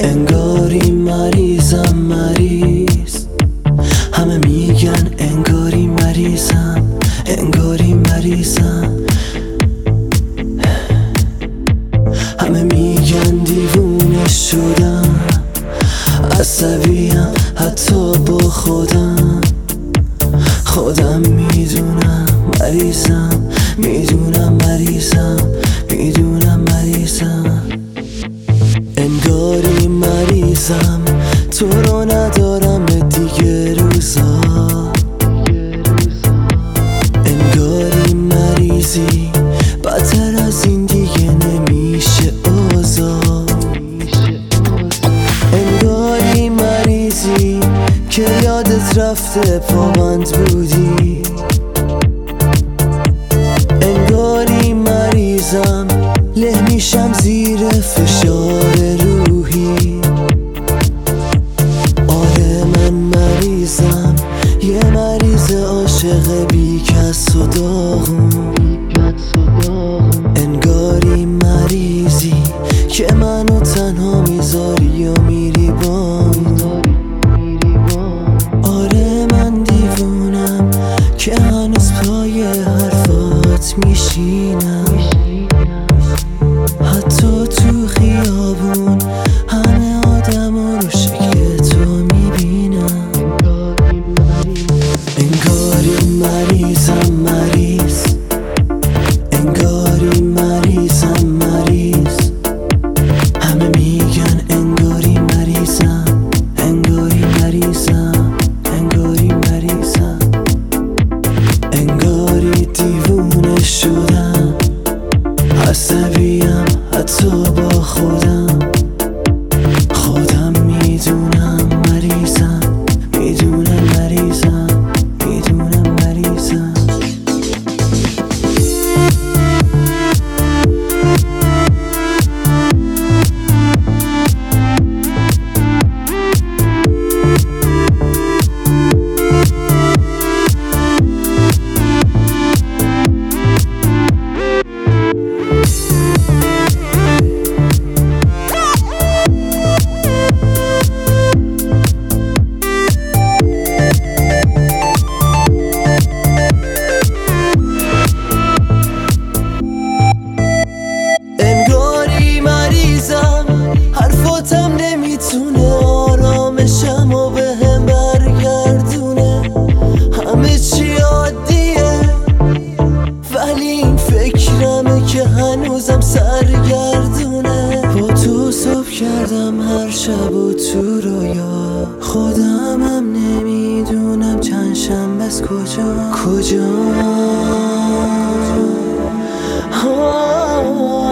انگاری مریضم مریض، همه میگن انگاری مریضم، انگاری مریضم، همه میگن دیوونه شدم، عصبیم حتی با خودم میدونم مریضم، میدونم مریضم، میدونم مریضم، انگاری مریضم، تو رو ندارم دیگه روزا، انگاری مریضی، بدتر از این دیگه نمیشه اوضاع، انگاری مریضی که یادت رفته پابند بودی، انگاری مریضم، له میشم زیر فشار روحی، آره من مریضم، یه مریض عاشق بی کس و داغون، انگاری مریضی که منو تنها میذاری و میری بام، آره من دیوونم که هنوز پای حرفات میشینم، حتی تو خیابون همه آدما رو شکل تو میبینم، انگاری مریضم مریض، انگاری مریضم مریض، همه میگن انگاری مریضم، انگاری مریضم، انگاری مریضم، انگاری دیوونه شدم، عصبیم حتی با خودم میدونم مریضم، میدونم مریضم، میدونم مریضم. حرفاتم نمیتونه آرامشم و به هم برگردونه، همه چی عادیه ولی این فکرمه که هنوزم سرگردونه، با تو صبح کردم هر شب و تو رویا، خودمم نمیدونم چند شنبه از کجا